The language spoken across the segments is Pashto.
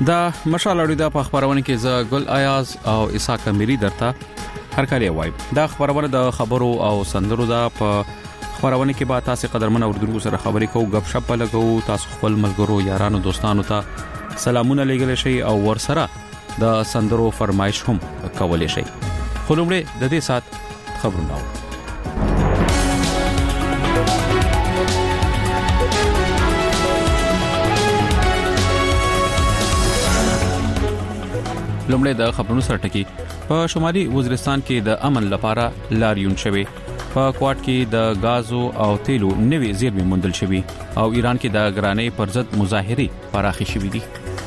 دا مشال اړیدا په خبرونه کې ز ګل ایاز او اسحاق اميري درته هر کله وای دا خبرونه د خبرو او سندرو دا په خبرونه کې به تاسو قدرمن اوردونکو سره خبرې کوو غب شپ لګو تاسو خپل ملګرو یارانو دوستانو ته سلامونه لګل شي او ورسره د سندرو فرمایش هم کولای شي خو لومړی د دې سات خبرونه لومړی د خبرونو سره ټکی په شمالي وزیرستان کې د امن لپاره لاریون شوی په کوټ کې د غازو او تیلو نوې زیرمې موندل شوی او ایران کې د ګرانۍ پر ضد مظاهره پراخي شوې دي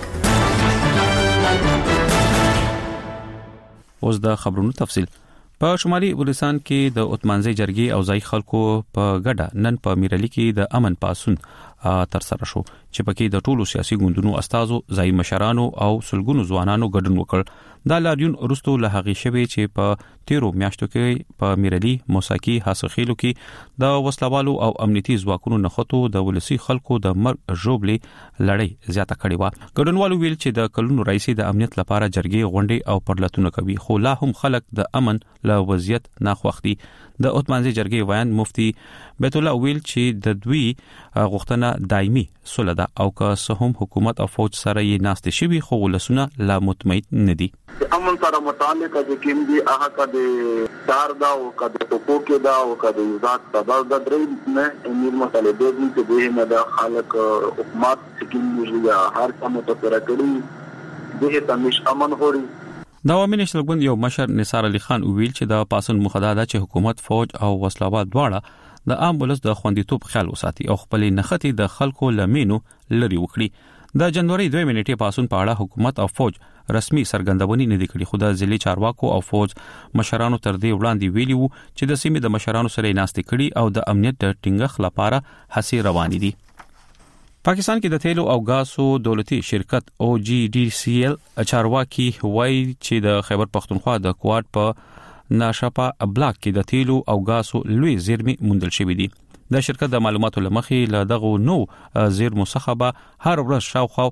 اوس د خبرونو تفصیل په شمالي وزیرستان کې د عثمانزي جرګې او ځای خلکو په ګډه نن په میرالي کې د امن پاسون تر سره شو چې پکې د ټولو سیاسي ګوندونو استادو ځای مشرانو او سلګونو ځوانانو ګډون وکړ دا لاریون وروسته له هغې شوی چې په 13 میاشتو کې په میرالي موساکي حاصخیلو کې د وسلوالو او امنیتي ځواکونو نخښتو د ولسی خلکو د مرګ جوړلې لړۍ زیاته کړې و ګډونوالو ویل چې د کلونو رئیس د امنیت لپاره جرګې غونډې او پرلتونه کوي خو لا هم خلک د امن له وضعیت ناخوښتي د عثمانزي جرګې ویان مفتي بیت الله ویل چې د دوی غوښتنه دایمي صلح ده او که هم حکومت او فوج سره یې ناست شي خو ولسونه لا مطمئن نه دي امن سره متعلق د کوم دي هغه کده دار دا او کده ټکو کې دا او کده ذات تبع د درې نه امیر مطالبه دي چې به نه د خلک حکومت سکیم یا هر کومه ته راکړي دغه تمیش امن هوري د عوامي نشل ګوند یو مشر نثار علي خان ویل چې د پاسون مخداده چې حکومت فوج او وسلوال دواړه د عام ولس د خوندیتوب خیال وساتي او خپل نختی د خلکو لمینو لري وکړي د جنوري 2 نیټه پاسون په اړه حکومت او فوج رسمي سرګندونې نه دي کړې خو د ځلې چارواکو او فوج مشرانو تر دې وړاندې ویلي وو چې د سیمې د مشرانو سره ناستې کړي او د امنیت د ټینګښ لپاره هڅې روانې دي پاکستان کې د تیلو او غاسو دولتي شرکت OGDCL چارواکي وایي چې د خیبر پختونخوا د کوټ په ناشپا بلاک کې د تیلو او غاسو لوی زیرمې موندل شوې دي د شرکت د معلوماتو لمخې له دغه نو زیرمو څخه به هر ورځ شاوخوا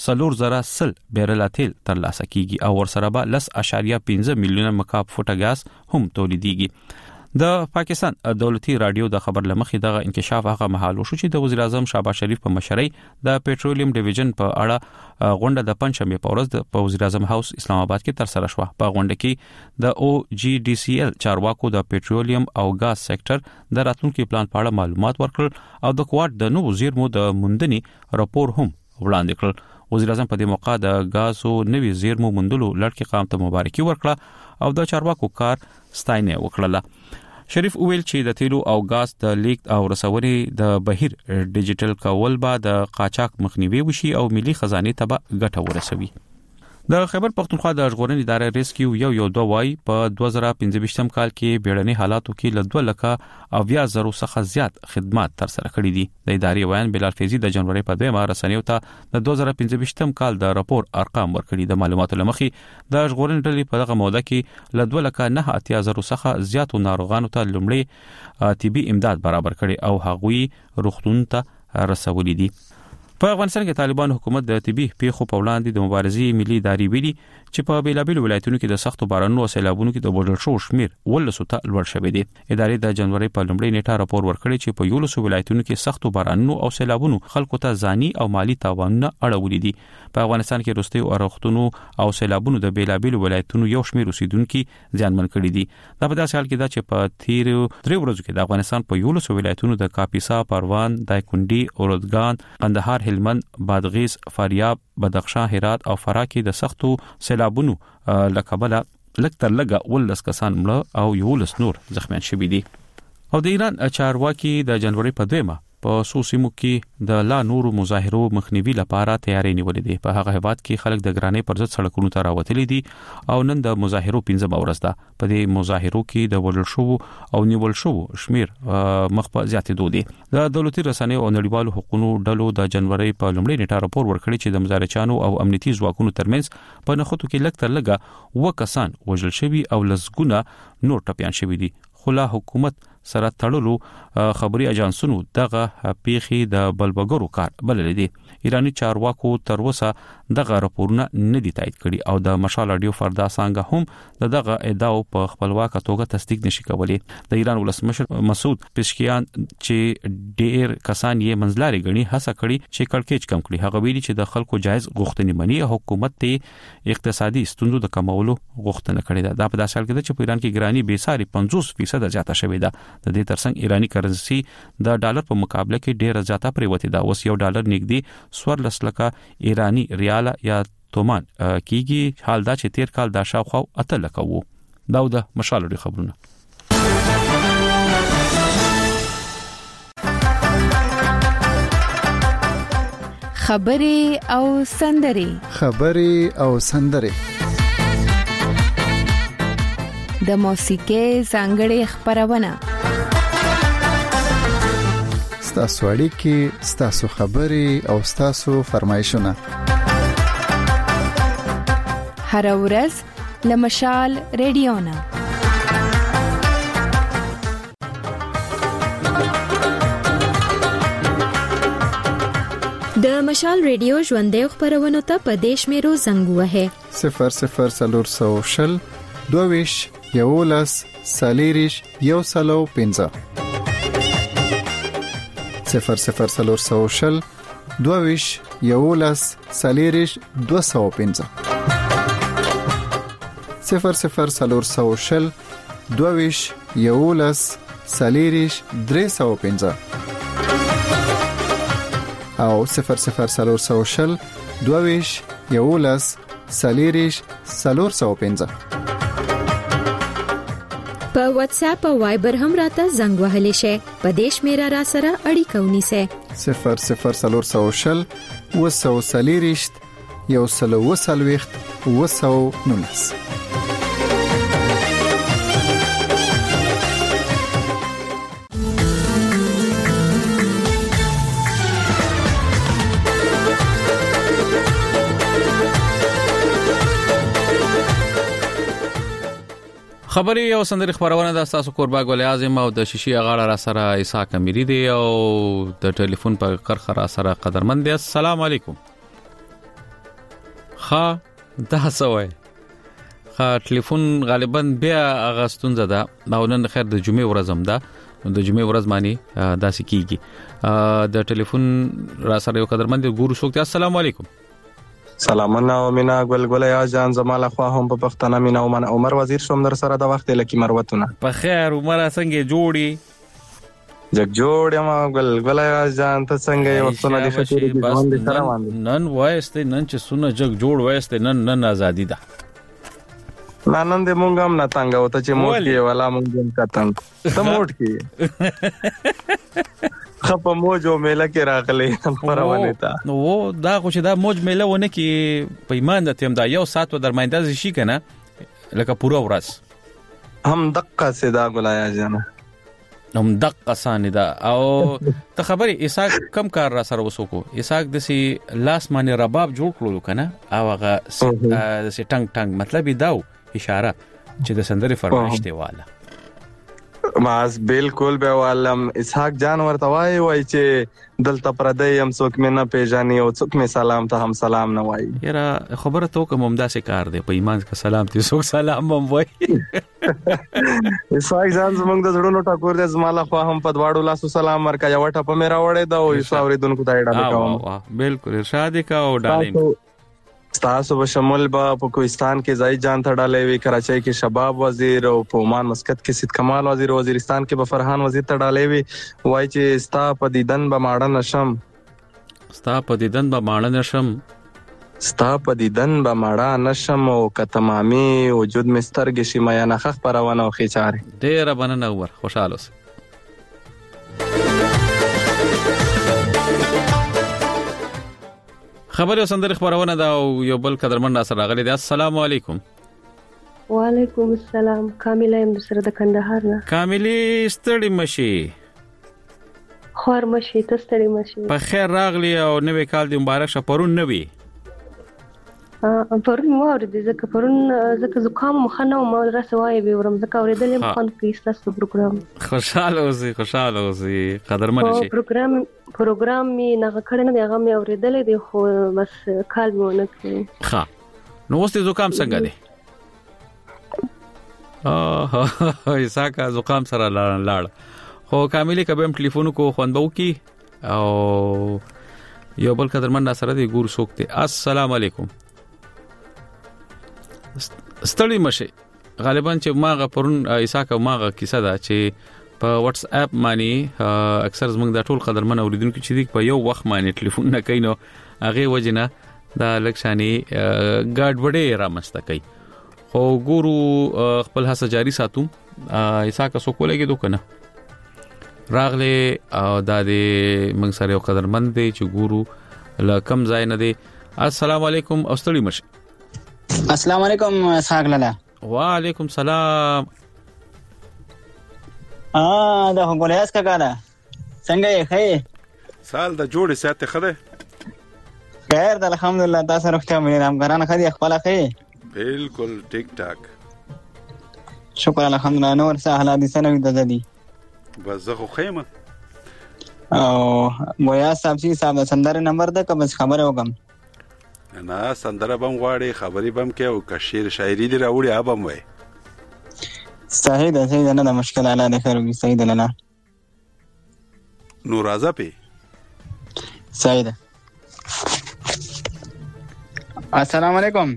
300 بیرل تیل ترلاسه کیږي او ورسره به 10.15 میلیونه مکعب فوټه غاز هم تولیديږي د پاکستان دولتي رادیو د خبر لمخې دغه انکشاف هغه مهال شو چې د وزیر اعظم شهباز شریف په مشرۍ د پېټرولیم ډیویژن په اړه غونډه د پنځشنبه په ورځ د وزیر اعظم هاوس اسلام آباد کې تر سره شو په غونډه کې د OGDCL چارواکو د پېټرولیم او غاز سېکټر د راتلونکي پلان په اړه معلومات ورکړل او د کوټ د نوو زیرمو د موندنې راپور هم وړاندې کړ وزیر اعظم په دې موقع د غازو نوې زیرمو موندلو لړکې قام ته مبارکي ورکړه او د چارواکو کار ستاینه وکړه شریف ویل چې د تیلو او غاز د لیک او رسوري د بهیر ډیجیټل کول با د قاچاق مخنیوي وشي او ملي خزانه ته ګټه ورسوي د خیبر پختونخوا د ژغورنې ادارې ریسکیو یو دوای په 2015 کال کې بیړني حالاتو کې له 2 لک او 10,000 څخه زیات خدمات تر سره کړې دي د ادارې ویان بلال فیضی د جنوري په 2 رسنیو ته د 2015 کال د راپور ارقام ورکړي د معلوماتو لمخې د ژغورنې ډلې په دغه موده کې له 2 لک 9,000 څخه زیات ناروغانو ته لومړی طبي امداد برابر کړي او هغوی روغتون ته رسولي دي په افغانستان کې طالبان حکومت د طبي پیښو په وړاندې د مبارزې ملي ادارې ویلي چې په بیلابیلو ولایتونو کې د سختو بارانونو او سیلابونو کې د وژل شو شمیر 100 ته لوړ شوی دی ادارې د جنوري په لومړۍ نیټه راپور ورکړی چې په 100 ولایتونو کې سختو بارانونو او سیلابونو خلکو ته ځاني او مالی تاوانونه اړولې دي په افغانستان کې وروستي اورښتونو او سیلابونو د بیلابیلو ولایتونو یو شمیر اوسیدونکو ځانمن کړي دي دا په داسې حال کې دا چې په تیر 3 ورځو کې د افغانستان په 100 ولایتونو د کاپیسا پروان دایکندي اورودګان قندهار هلمند بادغیس فاریاب بدخشان هرات او فراه کې د سختو سیلابونو لکبله لکتر لګه ولس کسان مړه او یولس نور زخمیان شوي دي او د ایران چارواکي د جنوري په 2 په سوسیمو کې د لا نورو مظاهرو مخنیوي لپاره تیاری نیولې دي په هغه هیواد کې خلک د ګرانۍ پر ضد سړکونو ته راوتلي دي او نن د مظاهرو 15 ورځ ده په دې مظاهرو کې د وړل شو او نیول شو شمیر مخ په زیاتېدو دي د دولتي رسنیو او نړیوالو حقوقو ډلو د جنوري په لومړۍ نیټه راپور ورکړی چې د مظاهرچانو او امنیتي ځواکونو ترمنځ په نخښتو کې لکتر لګه وکسان وژل شوي او لزګونه نور ټپيان شوي دي خو لا حکومت سره تړلو خبري اجانسونو دغه پیخي د بلبګرو کار بلل دي. ایرانی چارواکو تر اوسه دغه راپورونه نه دي تایید کړي او د مشال رادیو فردا څنګه هم دغه ادعا په خپلواک توګه تصدیق نشي کولی. د ایران ولسمشر مسعود پزشکیان چې ډیر کسان یې منځلاري غني هڅه کړي چې کړکېچ کم کړي. هغه ویلي چې د خلکو جایز غوښتنې مني حکومت ته اقتصادي ستونزو د کمولو غوښتنه کړې ده. دا په داسې حال کې چې په ایران کې ګرانی به ساري 50% زیاته شوې ده. د دې ترڅنګ ایرانی کرنسي د ډالر په مقابله کې ډیره زیاته پریوتی ده. اوس یو ډالر نږدې 14 لکه ایرانی ریال یا تومان کیږي. حال دا چې تیر کال دا شاوخوا 8 لکه وو. دا د مشال لري خبرونه. خبري او سندري د موسیقي څنګه خبرونه ستاسو اړیکې ستاسو خبري او ستاسو فرمایشونه هر ورځ لمشال ریډیونا د مشال ریډیو ژوندې خبرونه ته په دیش میرو زنګ وهه 00 22 یولس سالیریش یو سلو 15 00 22 یولس سالیریش 215 00 22 یولس سالیریش 315 او 00 22 یولس سالیریش 415 په واتس اپ او وایبر هم راته زنګ وهلی شي. په دیش میرا را سره اړیکه ونیسه 00 وسو سالیریش یو سلو وسلويخت وسو نونس. خبري او سندري خبرونه د تاسو قربا ګل اعظم او د شیشي غاړه را سره اسحاق اميري دي او د ټلیفون په کرخه را سره قدرمن دي. السلام علیکم. دا سوي ټلیفون غالبا بیا اغاستون زده او نن خیر د جمعې ورځم ده. د جمعې ورځ مانی داسې کیږي. د ټلیفون را سره یو قدرمن دي ګورو شوکته. السلام علیکم. سلامونه او مینا ګل یا جان زماله خو هم په پښتنه مینا او من عمر وزیر شوم در سره د وخت لکه مروتونه په خیر عمر څنګه جوړي جگ جوړ ما ګل یا جان ته څنګه یو څونه د فکر دي باندې سره باندې نن وایسته نن چې سونه جگ جوړ وایسته نن ازادي ده. نن دې مونږ هم نه تنګ او ته چې موټ کې ولا مونږ هم کتنګ ته موټ کې خپه موجو میله کې راغلي پرونه تا نو دا خو چې دا موج میله ونه کې پیمان د تیم دا یو سات و درماینداز شي کنه لکه پوره ورځ هم دقه سدا ګلایا جان هم دقه سان دا او ته خبري اساق کم کار را سره وسوکو. اساق د سي لاس باندې رباب جوړ کړو کنه او هغه سي ټنګ مطلب داو اشاره چې د سندري فرمایش دی والا ماس بالکل به والم اسحاق جان ورته وای چې دلته پردې هم څوک مې نه پیژني او څوک مې سلام ته هم سلام نه وای. یاره خبره تو کوم همداسې کار دی په ایمان کې سلام ته څوک سلام هم وای. اسحاق جان زمونږ د زړونو ټاکور د زماله خو هم په دواړو لاسو سلام ورکا یو ټپ مې راوړې دا او ایساوري دونکو ته ډاډه کوم. بالکل ارشاد کا او ډالې تاسو به شمول په کوهستان کې زای جان تړالې وی کراچۍ کې شباب وزیر او په عمان مسقط کې سید کمال وزیر وزیرستان کې به فرحان وزیر تړالې وی وای چې ستا په دیدن به ماړه نشم ستا په دیدن به ماړه نشم او کتمامي وجود مسترګ شي میا نه خخ پرونه او خيچاره ډېر بننه ور خوشاله اوسه. خبر او سندري خبرونه دا یو بل قدرمن ناصر راغلي دي. السلام علیکم. وعلیکم السلام. کامله يم سره د کندهار نه. کاملی ستړي مشي خور مشي ته ستړي مشي. په خیر راغلی او نوې کال دی مبارک شه. پرون نوې پرون مو اورېدې ځکه زکام مخنه او ما رسوي به ورم ځکه اورېدل هم خوند کوي تاسو پروګرام. خوشاله اوسئ قدرمن شي. پروګرام می نه کړه نه هغه مې اورېدل دي خو بس کال مونږ نه کوي. ها نو اوس زکام څنګه دی؟ ایساکا زکام سره لاړ خو کاملی کبم ټلیفون کو خوندو کی او یو بل قدرمن سره دی ګور سوکته. السلام علیکم. ستړي مشه غالبا چې ماغه پرون ایساکا ماغه کیسه ده چې په واتس اپ باندې اکثر زمونږ د ټول قدرمن اوریدونکو چې دی په یو وخت باندې ټلیفون نه کینو هغه وجنه دا لکشاني ګډوډي رامسته کوي. خو ګورو خپل هڅه جاری ساتو. ایساکا سو کولګي دوه کنه راغله او د دې موږ سره یو قدرمن دی چې ګورو لا کم ځای نه دی. السلام علیکم او ستړي مشه. السلام علیکم اسحاق لالا. وعلیکم السلام. دا هم بولیاس کا کاله څنګه یې خې سال د جوړې ساته خده خیر د الحمدلله تاسو روغتیا مې نام ګران خدي خپل خې بالکل ټیک ټاک شکر الحمدلله. نور څه حالات دي څنګه د دې بس زه خو خیمه او مویا صاحب د سندره نمبر ده کوم خبره وکم نه سندره بم غواړي خبري بم کې او کشیر شاعري دی راوړي ابم وای صحیح ده نه د مشکل اعلی ده خیر وي صحیح ده لاله نور راځه په صحیح ده. السلام علیکم.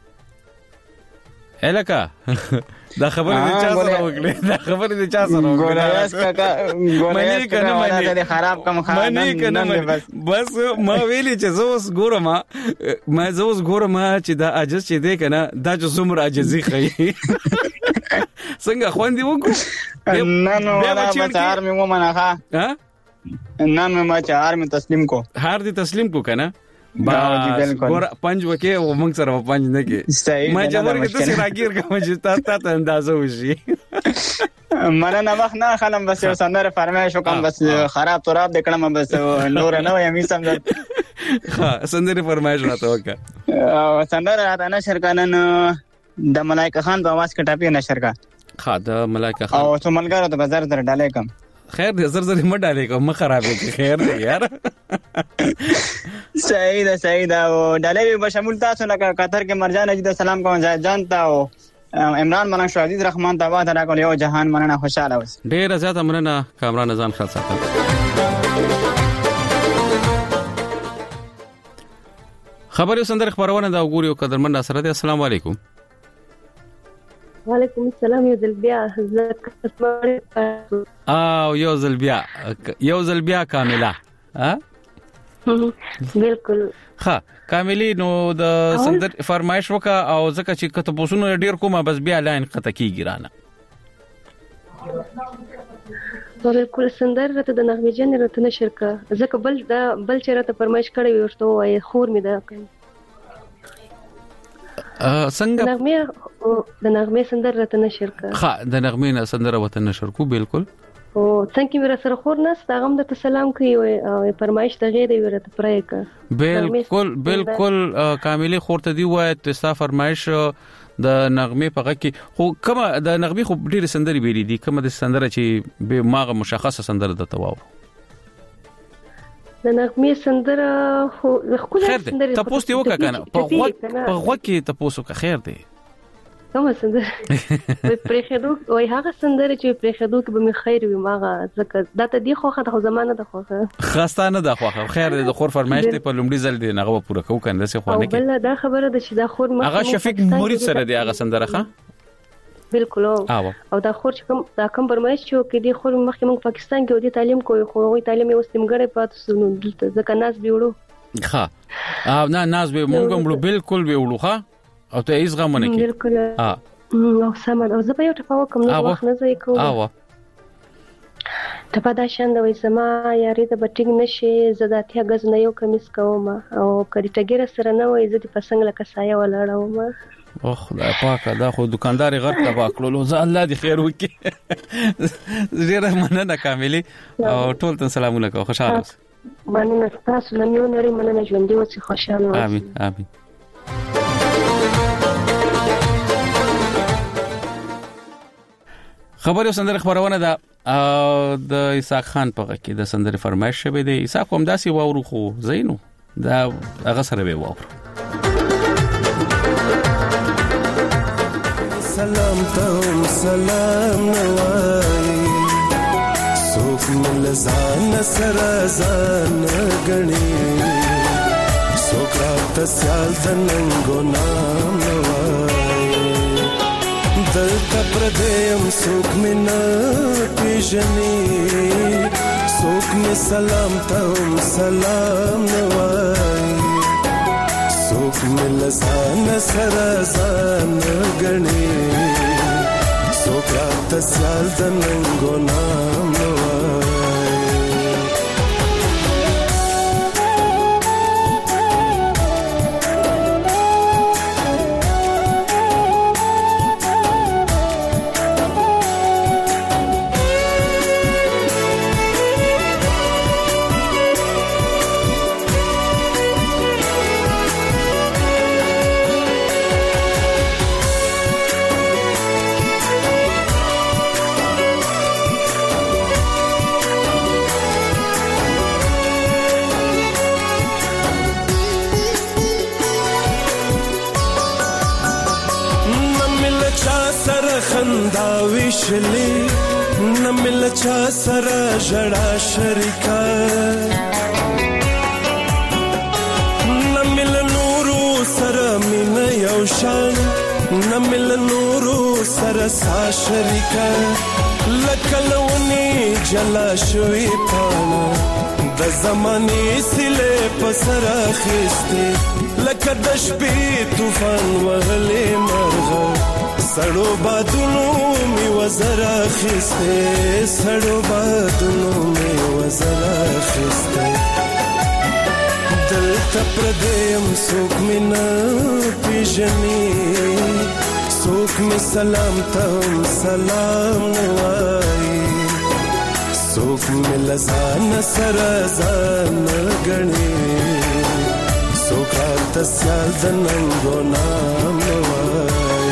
الکا دا خبره د چا سره وکړه؟ دا خبره د چا سره وکړه؟ ګولیاس کاکا ګولیاس کاکا ولا ته خراب کم خانه بس ما ویلی چې زوس ګورم چې دا عجز چې دی کنه دا چې څومره عجزي خي څنګه خوندې وکړو نن ولا بچار مې ومنه ها نن مې ما چار مې تسلیم کو هار دي تسلیم کو کنه ګور پنځ وکي او موږ سره پنځ نه کې ما جوړ کې تاسو راګیر کوم چې تاسو اندازه وشي مانا نه وخت نه خلم بس سندره فرمایش وکم بس خراب تراب دکړم بس نور نه یم سمجه ها سندره فرمایش راته وکا او سندره راته نشر کنن د ملائکه خان په आवाज کې ټاپی نشر کا ها د ملائکه خان او څو ملګرو ته بازار در ډالې کم خیر دې زر مې ډالې کوم خرابې کې خیر دې یار صحیح ده او ډالې به شامل تاسو لکه قطر کې مرجان اجد سلام کوم جانتا او عمران مننه شو عزیز رحمان تابع درا کول یو جهان مننه خوشاله اوس ډېر زیات مننه کامران ځان خاص ساتل. خبري سندر خبرونه دا وګوري او قدرمن سره دي. السلام علیکم. وعلیکم السلام. یو ځل بیا کامله ها بالکل ها کاملی نو د سندر فرمایش وکا او زکه چې کته پوسونو ډیر کومه بس بیا لاین قطه کیږي رانه بالکل سندر راته د نغمه جن راته نشر کا زکه بل چې راته فرمایش کړی ورته وای خور می ده څنګه د نغمه سندر راته نشر کا ها د نغمه سندر وته نشر کو بالکل او څنګه میرا سره خور نس دا غم د سلام کوي او فرمایش ته غیر ورته پرای کا بالکل کاملی خور ته دی وای ته فرمایش د نغمه په کې خو کومه د نغمه خو ډیر سندري بیری دي کومه د سندره چې به ماغه مشخصه سندره د تواو د نغمه سندره خو خپل سندره تاسو ته وکړه کنه په غوږ کې تاسو کا خیر دی کومه سندره پرېخدو او هغه سندره چې پرېخدو کې به می خیر وي ماغه ځکه دا ته دی خو خو زمانه د خوخه خاصه نه د خوخه خیر د خور فرمایش ته په لومړي ځل دی نغه پوره کو کنده سه خو نه کې بل دا خبره ده چې دا خور مخ هغه شفیق مرید سره دی هغه سندره ښه بالکل او دا خور چې کوم فرمایش چې کې دی خور مخ موږ پاکستان کې ودی تعلیم کوی خو وی تعلیم یو استمګړې پاتې نو دلته ځکه ناس بیوړو ښه او نه ناس به موږ بالکل بیوړو ښه او ته ایز غمونه کې بالکل او سمه او زه په یو ټپه کوم نو وخت نه ځای کوم ټپه دا شاند وای سما یاري د بټینګ نشي زداتیا غز نه یو کمیس کوم او کړي ټګره سره نه وای زه د پسنګ لکه سایه ولاړم او خدای پاک دا خو دکاندار غرق تبا کړلو زه الله دې خیر وکړي ډیره مننه کاملی او ټول ته سلامونه کوم خوشاله اوسئ مننه تاسو نه یو نری مننه ژوند دې اوسئ خوشاله اوسئ امين خبري سندره خبرونه ده د اسحاق خان په کې د سندره فرمایش شوی دی. اسحاق هم داسي واورو خو زینو دا هغه سره به واورو. سلام ته سلام نوای سوک مل ځان سره ځان غني سوک رات سیال زنګو نام نوای دلته پردیم سوک منا پیژني سوک می سلام ته سلام نوای سوک مل ځان سره ځان غني سوک رات سیال زنګو نام نوای خندا وشلی نمل چا سره جڑا شریکا نمل نورو سره مين یو شان نمل نورو سره سا شریکا لکلونی جلا شوی پانا د زمانی سله پسرا خسته لکه د شپې طوفان وهلې مرغه سړو بادونو می وزرا خسته سړو بادونو می وزرا خسته دلته پردیم سوک مینا پیژني سوک می سلام ته سلام نوای سوک می لزان سره ځان غني سوک رات سیال زنګو نام نوای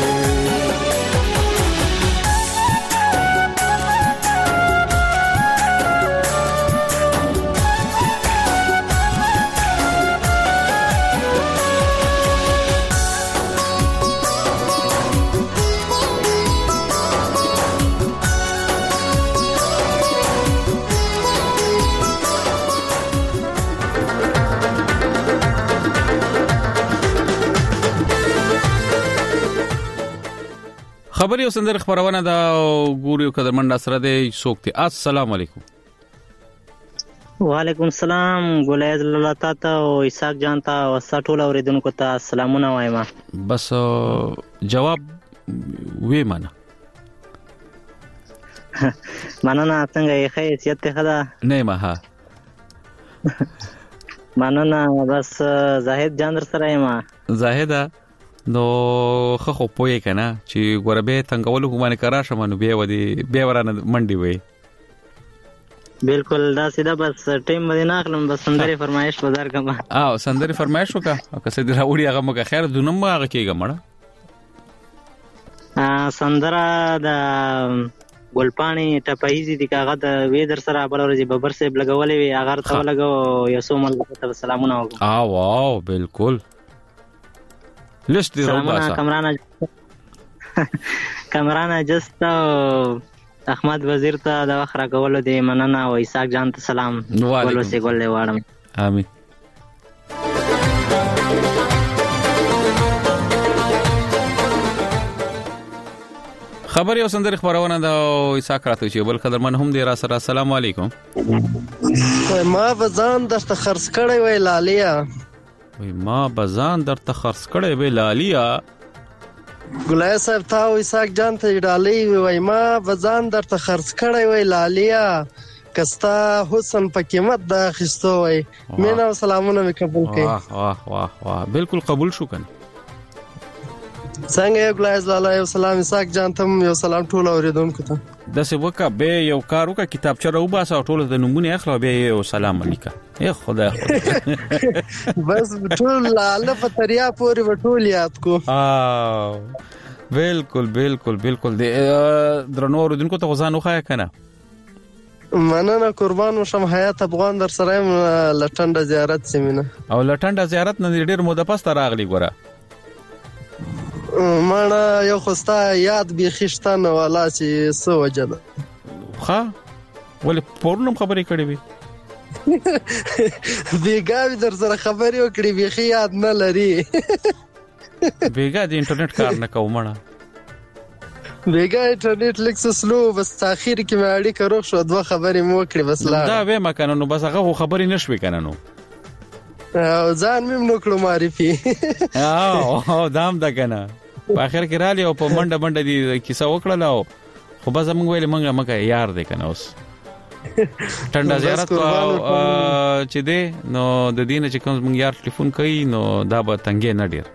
خبري او سندره خبرونه دا ګوريو قدرمن سره دی سوکتي. السلام علیکم. وعلیکم السلام ګولایز الله تعالی او اسحاق جان ته او سټول اوریدونکو ته سلامونه وایم. بس جواب وې معنا مننه څنګه یې حیثیت ته خدا نه ما ها مننه بس زاهد جان سره یم. زاهد نو خو پوي کنه چې ګوربه څنګه ولو باندې کرا شمنو به ودی به ورانه منډي وي. بالکل دا سیده بس ټیم باندې ناخلم بس سندري فرمایش بازار کما سندري فرمایش وکا او که څه دی راوړي هغه مګه خیر دونم هغه کېګه مړه سندره د ګلپانی ټپایزي د کاغه د ویدر سره بل ورځي ببر سیب لګولې وی هغه ته لګو یسو مل ته سلامونه وکړه. واو بالکل لست دی روباسا کمرانا جست احمد وزیر ته د وخت راکولو دی مننه او اسحاق جان ته سلام ولو سي ګولې واړم. امين. خبري او سندري خبرونه دا اسحاق راته چې بل قدرمن هم دی را سره. السلام علیکم. ما بزان درته خرڅ کړی وی لالیا وای ما بزان درته خرڅ کړی وی لالیا ګلای صاحب تاسو اسحاق جان ته ډالۍ وای ما بزان درته خرڅ کړی وی لالیا کستا حسن په قیمت دا خستو وای مینا سلامونه می قبول کړئ. واه واه واه بالکل قبول شو کنه. څنګه ګلای لاله یو سلام اسحاق جان ته یو سلام ټول اوریدونکو ته. د څه وکا به یو کار وکا کتابچه راو باسه ټول د نمونه اخلو به یو سلام علیکم. اے خدا بس ټول لاله په تریا پوری وټول یاد کو. بالکل بالکل بالکل درنو اوردونکو ته ځان وخایا کنه. مننه قربان وشم. حیات افغان در سره لټنډه زیارت سیمینه او لټنډه زیارت نه ډیر مو د پاسته راغلی ګوره. مانا یو خوستا یاد بيخشتنه والا چې سو وجد ها ولې پورنم خبرې کړې وي بیګاوی در سره خبرې وکړې بيخي یاد نه لري. بیګا د انټرنیټ کار نه کومه بیګا انټرنیټ لیکس سلو بس تاخير کې مې اړیکه روغ شو دوه خبرې مو وکړې بس لا دا به مکنه نو بس هغه خبرې نشوي کنه نو ځان مې نو کړو معرفي او دام دا کنه په اخر کې را لې او په منډه منډه دي کیسه وکړه لاو خو بس موږ ویل مونږه یار دی کنه اوس ټنډه زیارت چې دی نو د دینه چې کوم مونږ یار ټلیفون کوي نو دا به تنګې نه ډیر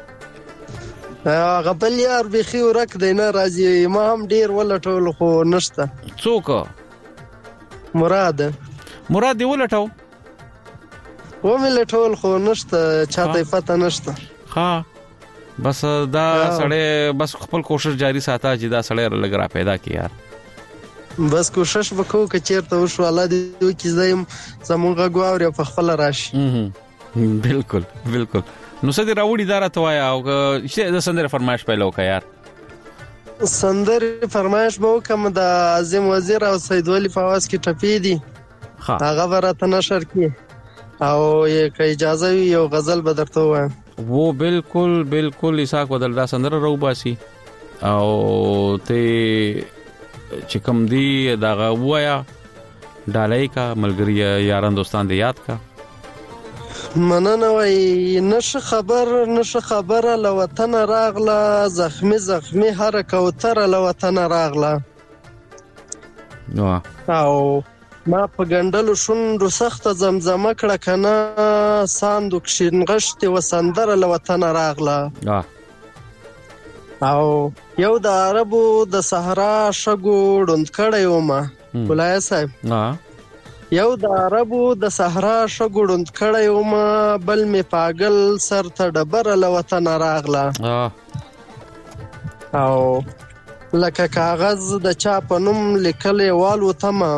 غبل یار بيخي ورک دی نه راځي ما هم ډیر ولټول خو نشته. څوک؟ مراد دی ولټاو و مې لټول خو نشته چاته پته نشته. ها بس دا سړی بس خپل کوشش جاری ساته چې دا سړی لګرا پیدا کی یار. بس کوشش وکړو چې چیرته وشو الله دې وکړي زم زمونږ غواړي په خپل راشي. بالکل بالکل. نو څه دی راوړي دارا توایا او چې د سندره فرمایش پیلو کا یار. سندره فرمایش به کوم د اعظم وزیر او سید ولی فواز کی ټپی دي هغه ورته نشر کی او یک اجازه یو غزل بدرته وایم. वो बिल्कुल बिल्कुल इसाक بدل دا سندره رو باسي او ته چې کوم دی دا وایا ډالای کا ملګری یاران دوستان دې یاد کا. مننه وای نشه خبر له وطن راغله زخمی هر کوتر له وطن راغله نو او ما په ګندلو شوندو سخت زمزمه کړه کنه ساندو کښینغشت وسندره له وطن راغله او یو د عربو د صحرا شګو ډوند کړه ما ولای صاحب یو د عربو د صحرا شګو ډوند کړه ما بل می پاگل سر ته ډبره له وطن راغله او لکه کاغذ د چا په نوم لیکلې والو تمه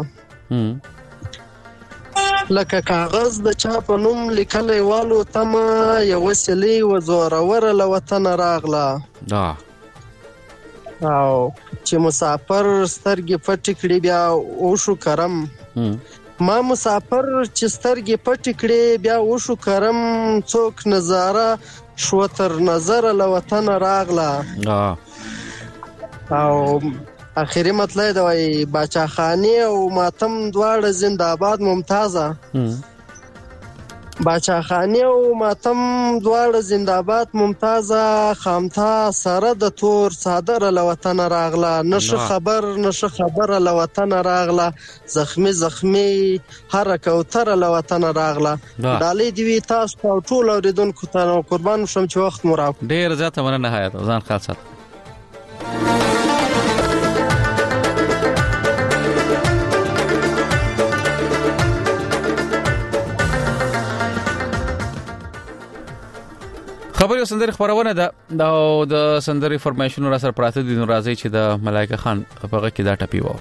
لکه کاغذ د چا په نوم لیکلې والو تمه یو وسلې وزورور له وطن راغله او چې مسافر سترګې پټې کړې بیا وشو کرم ما مسافر چې سترګې پټې کړې بیا وشو کرم څوک نظاره شو تر نظر له وطن راغله او اخیری مطلب دا وای باچا خانی او ماتم دواړه زنده‌باد ممتازه باچا خانی او ماتم دواړه زنده‌باد ممتازه خامتا سره د تور صادر له وطن راغله نشه خبر له وطن راغله زخمی هر کوتر له وطن راغله ډالې دی تاسو ټول اوریدونکو ته قربان شم چې وخت مو راکړ. ډیر زیاته مننه حیات ځان خاص سات. خبري سندري خبرونه ده د سندري فرمایشونو را سره پراته دي نو راځي چې د ملائکه خان په کې دا ټپی وو.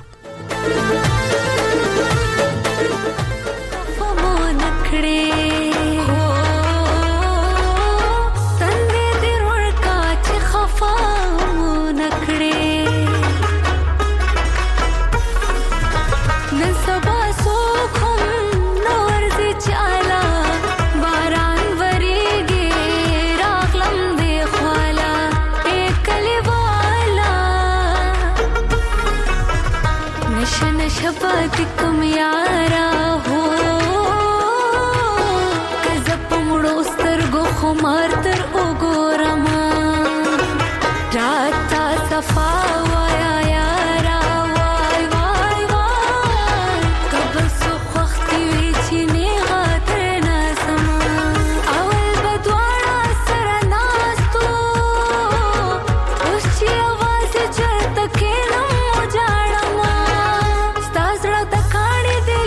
कम यारा हो कजप मुड़ो स्तरगो खुमार तर उगोरमा राता सफा वाया यारा वाय वाय वाय कबल सुख वक्ती विचने गातर नासमा अवल बदवाड़ा सरनास्तो उसची आवाज चलता के नम उजाड़ा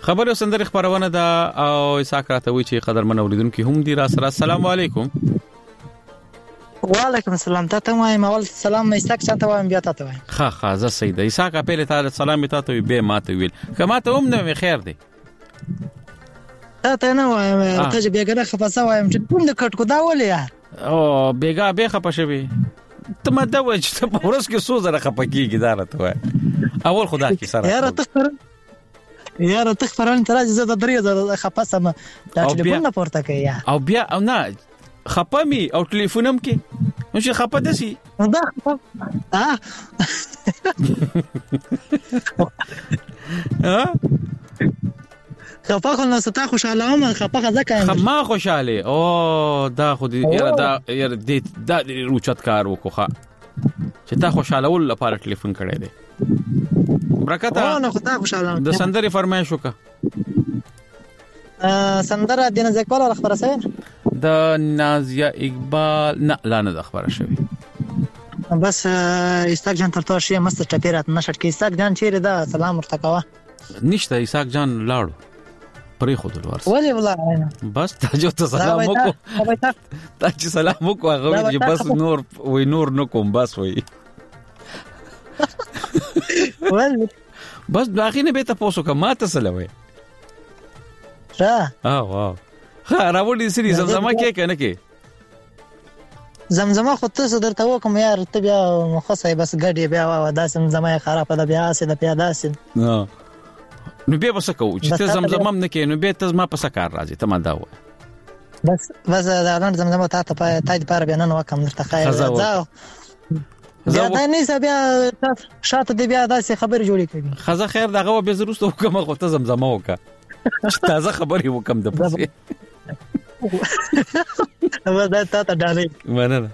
خبر او سندري خبرونه دا او اساک راته وی چې قدرمن اوریدونکو هم دی را سره السلام علیکم. وعلیکم السلام. ته وایم اول سلام اساک چاته وایم بیا ته وایم. ها زه سید اساک په له سلام ته به ماته ویل کما ته هم نه خیر دی. ته نه وایم ته چې بیګره خفصه وایم چې کوم د کټ کو دا ولې یار او بیګا به خپشوي ته مده و چې په ورس کې سو زره خپکیږي دا راته وای اول خدا کی سره یاره تخفرن تراځي زه د درې زره خپسم دا ټلیفون نه پورته کوي او بیا او نه خپمي او ټلیفونم کې نو چې خپه دسي دا خپه خو نو ستا خوشاله ما خپه ځکه ما خوشاله او دا خو دې یاره دا روچت کار وکړه چې تا خوشاله ول لپاره ټلیفون کړی دی برکت نو خدا خوشاله د سندري فرمایش وکړه سندره د نازیه اقبال خبره سوي د نازیه اقبال نه لانه د خبره شوی بس استاک جان ترته شي مست چپیرات نشټ کې استاک جان چیرې دا سلام ورته کاوه نشته اساک جان لاړو پرې خود ورس ولې ولا بس ته جو ته سلام وکړه ته چې سلام وکړه هغه چې بس نور نو کوم بس وای ولې بس باقي نه به تاسو کوم ماته سلام را واو ها راوړې سری زمزمه کې کنه کې زمزمه خو ته درته وکم یار ته بیا مخصه بس ګډي بیا وا داسې زمزمه خراب ده بیا اسه د بیا داسې نو به وسه کو چې ته زمزمه نه کې نو به ته ما په سکار راځي ته ما دا و بس دا نن زمزمه ته پاره بیا نن وکم درته خیر ځاو زه دا نه بیا شاته دی بیا داسې خبر جوړی کوي خزه خیر دغه به زروست وکم خو ته زمزمه وکا تازه خبرې وکم د پسې دا ته ډالې مننه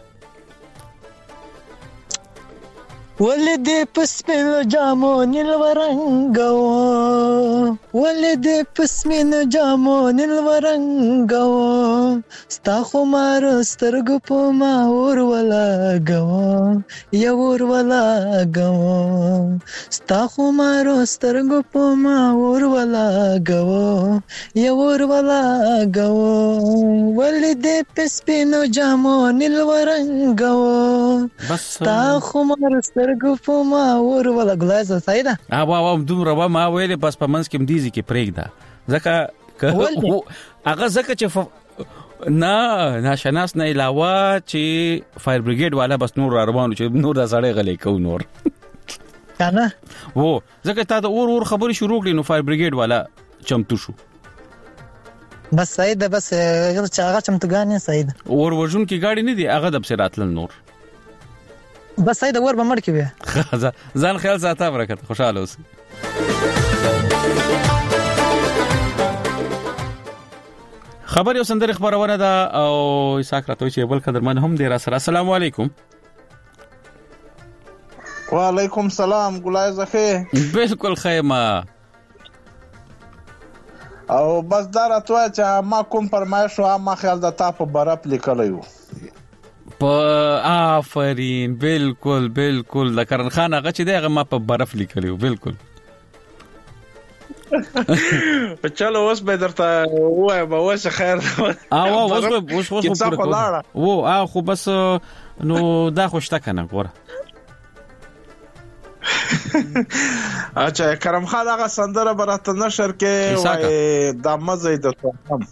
ولید پسمن جامو نیل ورنګو ولید پسمن جامو نیل ورنګو ستا خو مار سترګو په ما ور ولا غو یا ور ولا غو ستا خو مار سترګو په ما ور ولا غو یا ور ولا غو ولید پسمن جامو نیل ورنګو ستا خو مار ګوفو ما ور ولا ګلایزه سایدا او دومره ما ویلې بس په منځ کې مديزي کې پرېږده ځکه هغه ځکه چې ناشناس نه علاوه چې فایر بریګیډ والا بس نور روانو چې نور د سړی غلې کو نور کنه وو ځکه تا د اور خبري شروع کړې نو فایر بریګیډ والا چمتو شو بس سایدا بس هغه چمتوګانې سایدا اور ورجون کې گاډي نه دی هغه د بصیراتل نور بس ساید ور به مړ کې وي ځان خیال ساته برکت خوشاله اوسې خبر یو سندري خبرونه ده او اساک راته چې بل قدرمن هم دی را سره السلام علیکم وعلیکم السلام ګلای زخه بالکل خیمه او بس دا راته چې ما کوم فرمایش او ما خیال د تا په برپ لیکلایو آفرین بالکل د کرن خان هغه چې دغه ما په برف لیکلیو بالکل چلو اوس به درته وای به اوس خیر اوس خو بس نو دا خوشته کنه ګوره اچھا کرم خان هغه سندره برته نشر کې وای د مزه د توهم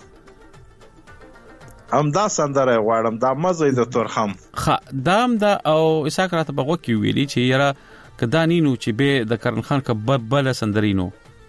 هم دا سندره غواړم دا مزه د تورخم دام دا او اساک راته بغو کې ویلي چې یاره کدانینو چې به د کرن خان ک بل سندرینو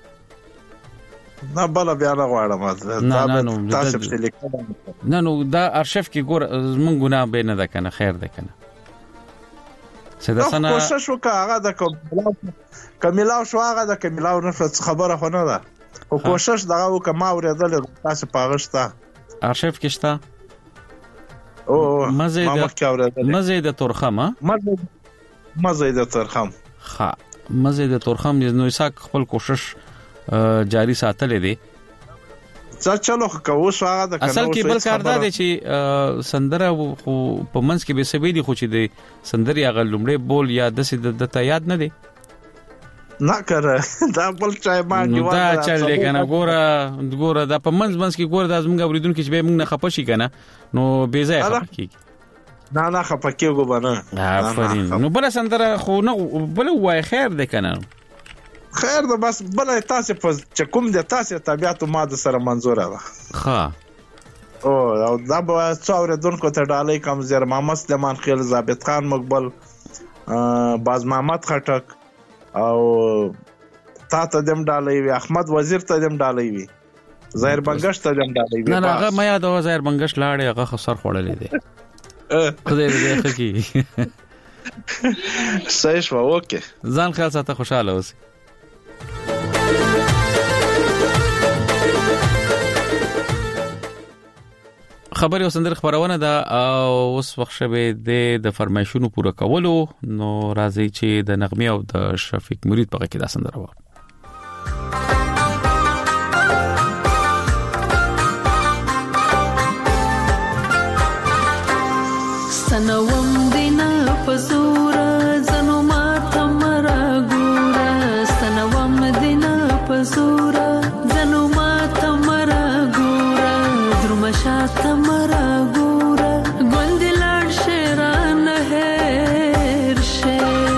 نه بل بیا نه غواړم تاسو په لیکل نه دا ارشیف کې ګور مونږ ګناه به نه ده کنه خیر ده کنه سده سنا کوشش وکړه هغه د کمیلاو شو هغه د کمیلاو نه خبره خو نه ده او کوشش دغه وکړه ما اوریدل تاسو پاغشتا ارشیف کې شته او مزه د تورخم مزه د تورخم مزه د تورخم نو اساک خپل کوشش جاری ساتل دي چلو کوو شو هغه د اصل کې بل کار دا دی چې سندره خو په منځ کې به سوي دي خو چې د سندري هغه لومړی بول یا د ته یاد نه دی نه کړه دا بل چای ما کې دا چل دی کنه ګوره دا په منځ کې ګوره د زمونږ اوریدونکو چې به موږ نه خپشي کنه نو بے ځای خپکی نه خپکیږو باندې آفرین نو بل سندره خو نه بل وای خیر دی کنه خیر ده بس بل تاسو په چکم د تاسو طبيعت ما د سره منظور ده ها او دا به څوره دونکو ته ډالۍ کم زیر محمد سلیمان خیل ثابت خان مقبل باز محمد خټک او تا ته دم ډالۍ وي احمد وزیر ته دم ډالۍ وي ظاهر بنگش ته دم ډالۍ وي نه هغه میا د ظاهر بنگش لاړې هغه خسر خړلې دي خدای دې خکې صحیح شو اوکے ځان خیال ساته خوشاله اوسې خبر او سندر خبرونه دا اوس وخت شوه د فرمایشونو پوره کولو نو راځي چې د نغمه او د شفیق مرید په کې دا سندره و سنوم دینا پزورا زنو ما تمرا ګورا سنوم دینا پزورا زنو ما تمرا ګورا درمشا تمرا ګورا ګوندلار شیران هر شه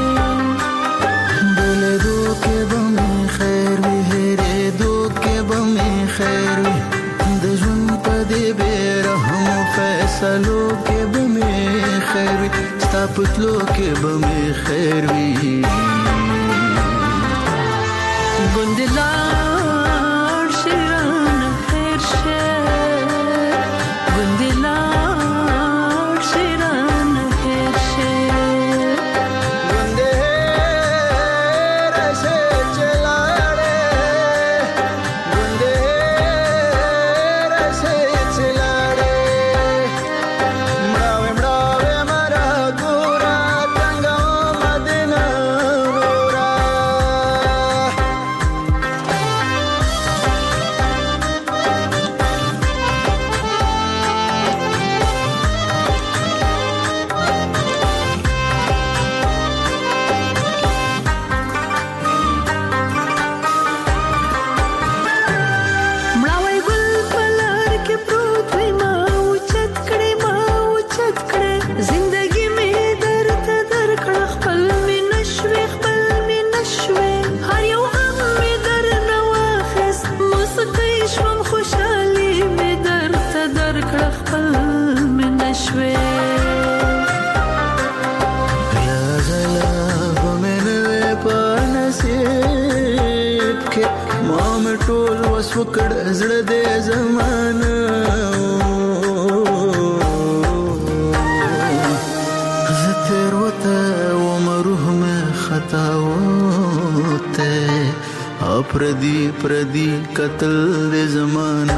بل دو کې بم خیر وی هره دو کې بم خیر وی د ژوند په دې بیرهم فیصلو کې بم خیر وی ستا پتلو کې بم خیر وی ګوندلار شیران هر شه ګوندلار شیران هر شه ګوندې راشه چلاړې ګوندې راشه چلاړې مړاوې مرا ګورا څنګه مدینه نورا مړاوی ګل پلار کې پروت وي ما اوچت کړې زندګي مې درته درکړه خپل مې نشوي هر یو غم مې درنه واخیست موسیقي شوم خوشحالي مې درته درکړه خپل مې نشوي غلا ومنه په نصیب کې ما مې ټول وس وکړ زړه دې زمانه زتر وته ومروه مې خطا وته پردي قتل دې زمانه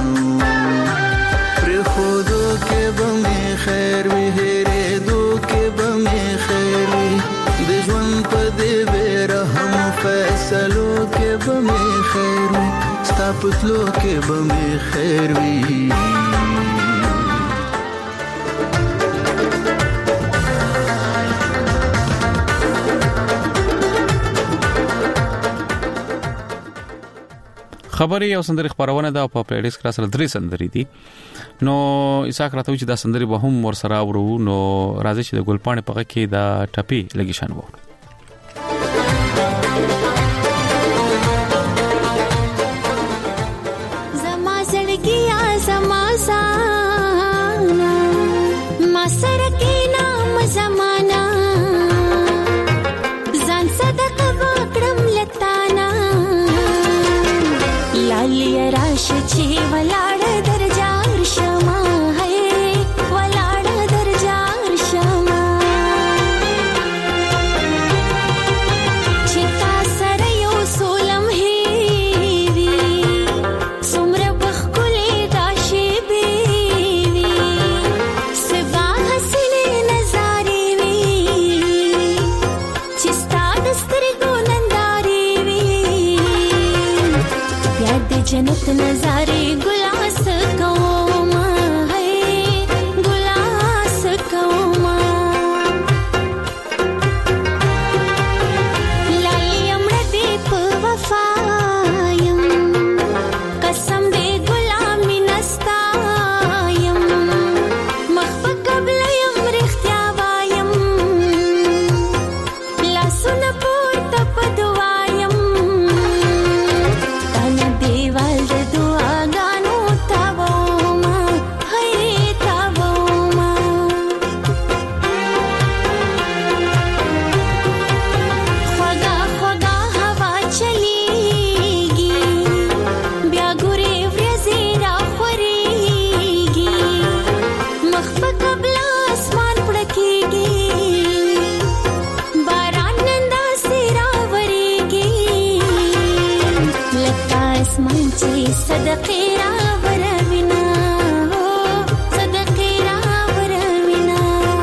پر خودو کې بم خیر وی هره دو کې بم خیر وی د ژوند په دې بیرهم فیصلو کې بم خیر وی ستا پتلو کې بم خیر وی خبري او سندري خبرونه دا په پلی لیست کې سره درې سندري دي نو اساک راته چې دا سندري به هم ور سره ورو نو راځي چې د ګلپاڼې په کې دا ټپي لګی شان وو زما زړګیا زما سانا ما سره کې نام زمانہ ځان صدقه وکړم لتانا لالی راش چې ولاړ درجار شما ہے ولاړ درجار شما چې تا سره یو سولم هیوی څومره بخکلې دا شی بیوی سبا حسنې نظارې وی چې ستا د سترګو نندارې وی یاد د جنت نظارې ګلاس کوما ہے ګلاس کوما لالی امړه اسمان چې صدقې راوروينا صدقې راوروينا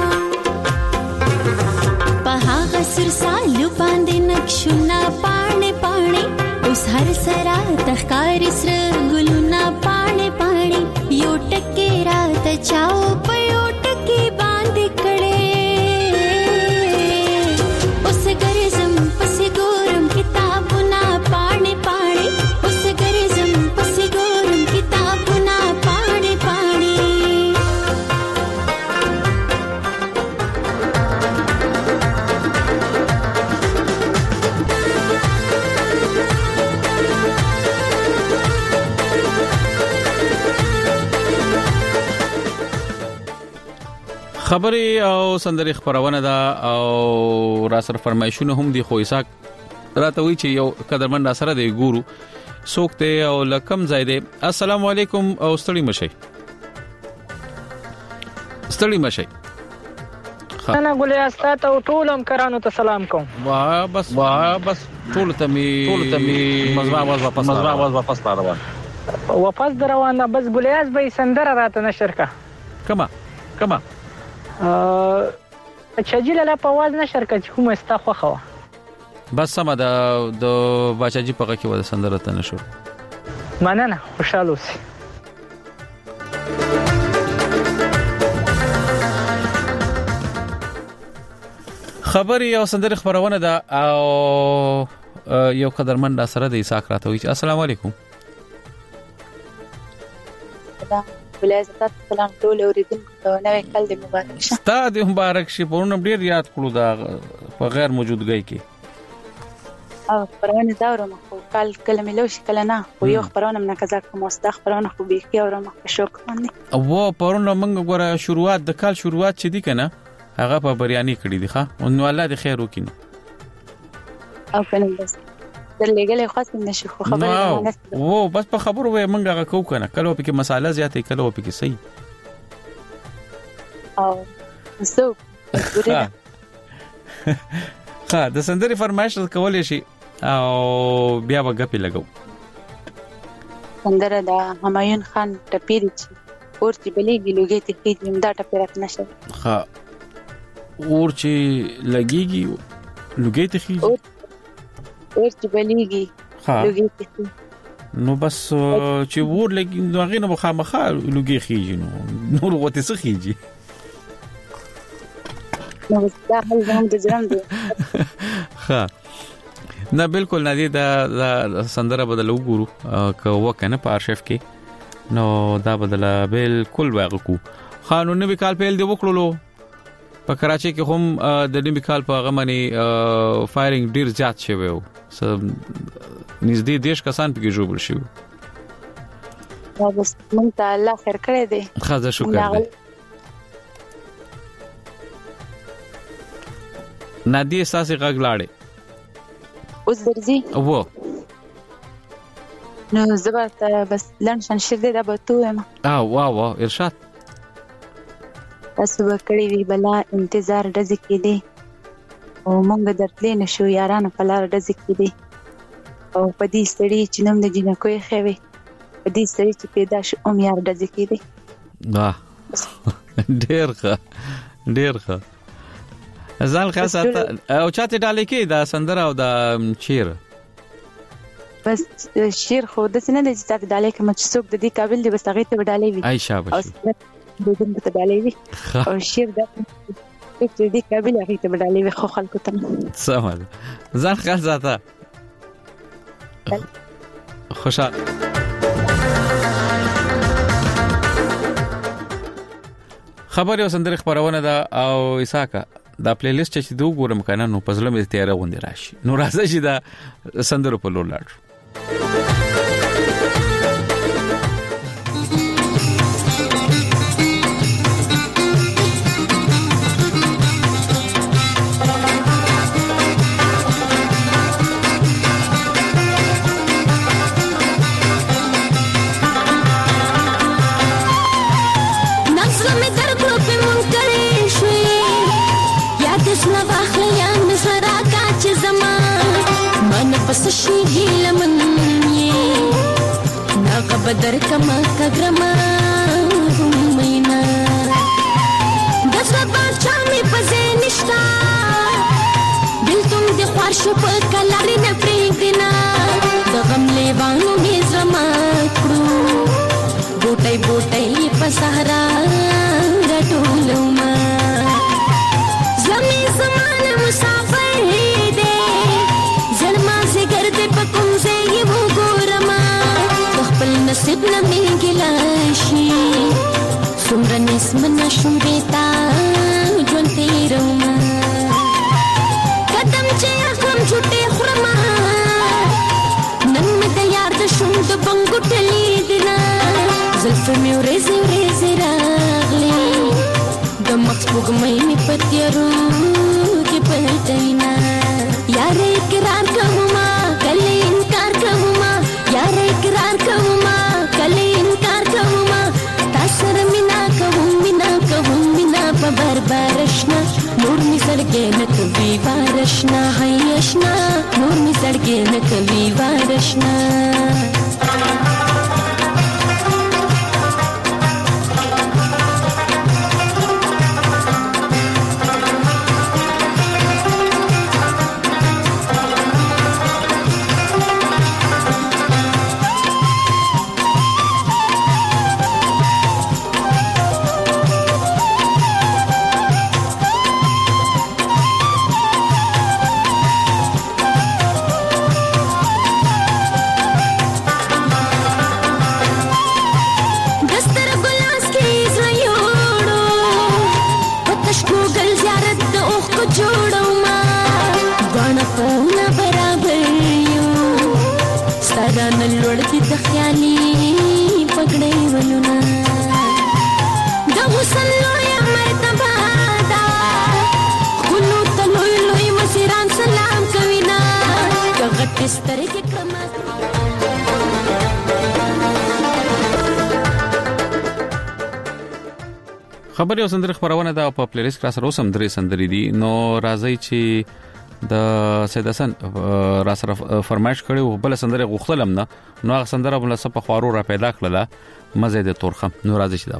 په هغه سر سالو باندې نقشونه پاڼې پاڼې اوس هر سرا تخکاری سر ګلونه پاڼې پاڼې یو ټکي رات چاو په یو ټکي باندې کړي اوس ګرزم پس ګورم کتابونه پاڼې پاڼې اوس ګرزم پس ګورم کتابونه پاڼې پاڼې خبري او سندري خبرونه ده او را سره فرمایشونه هم دي خو اساق راته وی چې یو قدرمن سره دی ګورو سوکته او لکم زیاده السلام علیکم او ستړي مشي انا ګولې استاد او ټولم کرانو ته سلام کوم واه بس ټول ته می مزوا واپس روان واپس روانه بس ګولې به سندره راته نشر کا کما چاجیل لا په واز نشر کا چې کومه استا خوخه بس سم د باچاجي په کې و سندره ته نشو مننه خوشاله اوسئ خبري او سندري خبرونه ده او یو قدرمن دا سره د اساق راته وی السلام علیکم ولایت سلام ټول اوریدونکو ته نوې کال دې مبارک شه ستاسو دې مبارک شي پرونم ډیر یاد کړو دا په غیر موجودګۍ کې او پرونه دا ورما خو کال کله ملو شي کله نه خو یو خبرونه من کزا کوم واست خبرونه خو به کې اورم په شوق باندې او پرونه موږ غوړه شروعات د کال شروعات چې دي کنه هغه په بریاني کړی دی ښا نو الله دې خیر وکړي او کنه بس درلګلې خاصه نشي خو خبره وو بس په خبرو وې مونږه کو کنه کله په کې مساله زیاتې کله په کې صحیح او زه ها د سندري فرمایش کولې شي او بیا وګپې لګو سندره دا همایون خان ټپيري چې ورته بلېږي لوګي ته کې دا ټپيرات نشه ها ورته لګيږي لوګي ته کې ورته بلېږي لوګي ته نو بس چې ور لګي نو هغه نه مخامخه لوګي خيږي نو وته څه خيږي نو دا حل زموږ د جرم دی ها نه بالکل نه دی دا سندره بدل وګورو که وکنه په ارشیف کې نو دا بدل بالکل واغکو قانوني وکال پیل دی وکړلو په کراچي کې هم د نیم کال په غمنې فایرینګ ډیر زیات شوی و نږدې دیش کسان پکې جوړ شو دا بس مونږ ته الله خیر کړی دی خاصه شکر دی نادي اساسي غږ لاړې اوس درځي وو نو زبرت بس لنشن شدې دا به تو یم واه ارشاد تاسو وکړی وی بلا انتظار ډزې کېدی او مونږ درتلې نشو یارانو په لار ډزې کېدی او په دې سړي چې نوم د جنکوې خوي په دې سړي چې پیدا شو ام یار ډزې کېدی ډېر ښه ځان خاصه او چاته ډالې کې دا سندره او دا شعر بس شعر خو د سینې د چاته ډالې کې مچ څوک د دې قابل دی بس هغه ته ډالې وي اي شابه د دې ته ډالې وي او شعر د دې قابل هغه ته ډالې وي خو خلکو ته سمه ځان خاصه خوشاله خبر یو سندره خبرونه ده او اساکا دا پلی لیست چې دوه ګورم کنه نو پزله مې تیار غوندې راشي نو راځي چې دا سندره په لور لاړ پس شي هیله من بدر کما کګرما مینا د زبان چا می پزې نشتا بلتون د خوار شو په کلاري نه پریږدینا د غم لیوانو می زما کړو بوټي بوټي په صحرا راټولوما زمي زمانه مسافر دې زلما زګر دې په کوم ځای وو ګورما خپل نصیب نه میګلاشي څومره نسمنه شوم بیتا ژوند تیروما قدم چې کوم چټه خرما نن مې د یار د شوم د بنګټلې دینا زلف مې ورېزې ورېزې راغلي د مخ سپوږمۍ مې په تیارو کې پلټینا یار اقرار کوما کله انکار کوما یار اقرار کوما کله انکار کوما تاسو مینا کوم مینا په بربرشنا نور می سړګې نه کوي وارشنا هيشنا نور می سړګې نه کوي وارشنا خبري او سندري خبرونه دا په پلیلیست کې سره اوسم درې سندري دي نو راځي چې د سید حسن را سره فرمایش کړي او بل سندري غوښتلم نه نو هغه سندره بل څه په خوارو را پیدا کړله مزه د تورخم نو راځي چې دا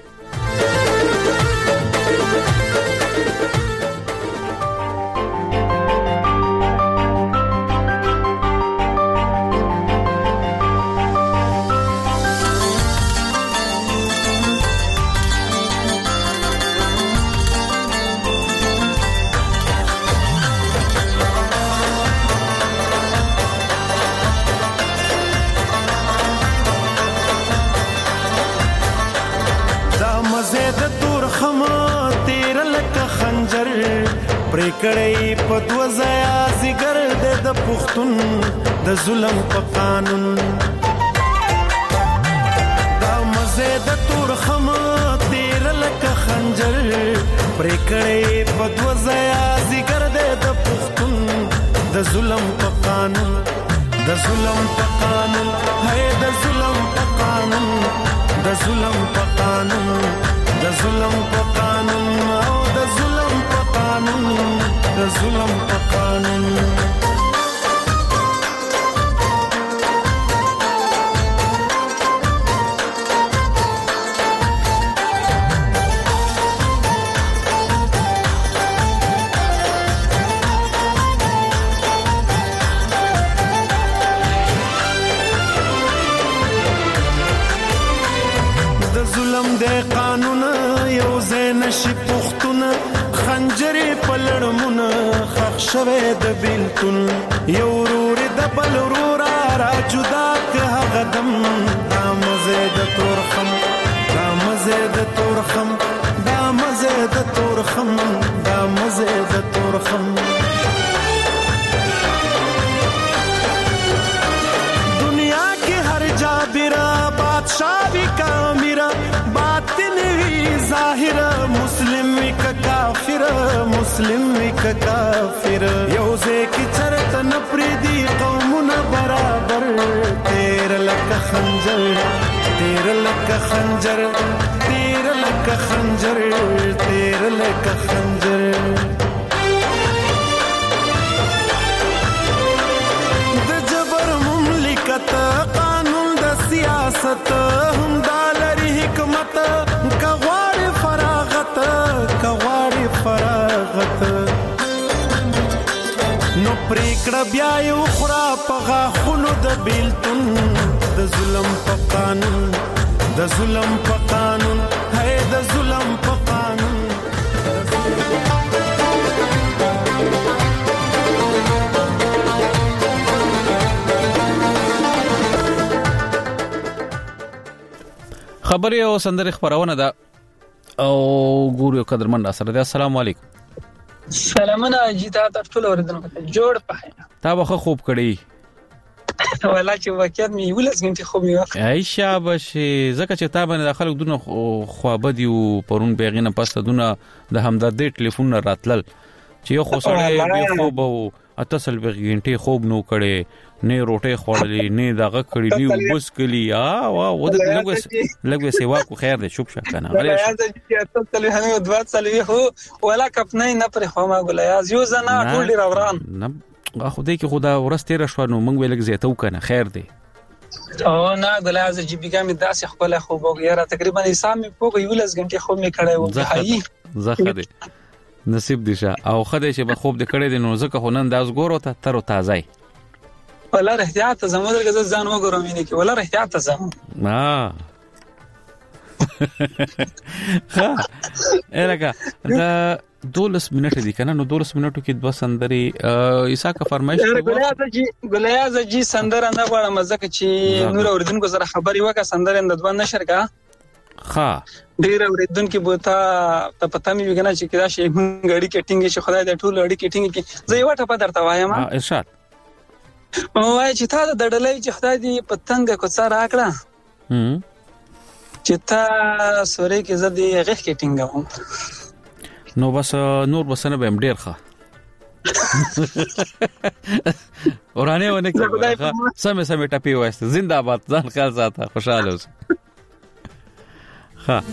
کړي په دوزایا زیګر د پښتون د ظلم په قانون دا مزه د تور خم تیر لکه خنجر پر کړي په دوزایا زیګر د پښتون د ظلم په قانون د ظلم په قانون هي د ظلم په قانون د ظلم په قانون د ظلم په قانون او د ظلم په قانون د ظلم په قانون د ظلم د قانون یو زین شي پختونه خنجرې پلړمونه خخ شوه د بیلتون یو ورور د بل ورور را جدا که هغه دم دا مزه د تورخم دا مزه د تورخم دا مزه د تورخم دا مزه د تورخم دنیا کې هر جابرا بادشاہ بھی کامیرا باطن وی ظاهر مسلم وی کافر مسلم وی کافر یوزه کی چرته نپریدي قومونه برابر تیر لک خنجر تیر لک خنجر تیر لک خنجر تیر لک خنجر د جبر مملکت قانون د سیاست کغواړي فراغت کغواړي فراغت نو پریکړه بیا یو خورا پغا خونو د بیلتون د ظلم په قانون د ظلم په قانون هي د ظلم په قانون خبري او سندري خبرونه ده او ګورو قدرمن سره ده. السلام علیکم. سلامونه جیتا ټول اوریدونکو ته جوړ پخې تا به خوب کړی ولا چې وکړ می ولس غنټي خوب می وخت عائشہ بشي زکه چې تا باندې داخله دونه خوابدي او پرون بیغینه پسته دونه د همدردی ټلیفون راتلل چې یو خو سره به خوب او اتصل به غنټي خوب نو کړي نه روټه خوړلې نه دغه کړي دی وبس کلی وا و د لګوي سیوا کو خیر دې شوب شکنه غلې اتصل هنه دوات سلوي هو ولا کپنه نه پر خو ما ګولیا یو زنا ټول ډیر اوران نه خو دې کې خدا ورسته راشو نو موږ ویل زیاتو کنه خیر دی او نه ګولیا ز جی بیګه می داسې خپل خو وګیرا تقریبا حساب می پوګ یو لس غنټه خو می کړای و هي زخه دی نصیب دي شه او خدای چې به خوب دې کړې دي نو زکه هنن داس ګورو ته تر تازه ولا احتیاط زموږ درګه ځان وګورم نه کې ولا احتیاط زم ها الګه دا 12 منټه دي کنه نو 12 منټو کې د سندري عیسی کا فرمایش ګلیاز جی سندره نه غواړم ځکه چې نور اوریدونکو سره خبري وکړه سندره د دوه نشر کا ها ډیر اوریدونکو بوته ته پته مې وګنه چې کدا شي غړي کټینګ چې خدای دې ټول غړي کټینګ کې زه یو ټپه درته وایم ارشاد وای چې تا د ډډلې چې خدای دې پتنګ کو څه راکړه چې تا سورې کې زدي غخ کټینګ نو بس نور بسنه به ډیر ښه اورانه ونه کې سمې ټپی وایسته زنده‌باد ځان خیال ساته خوشاله اوسه ها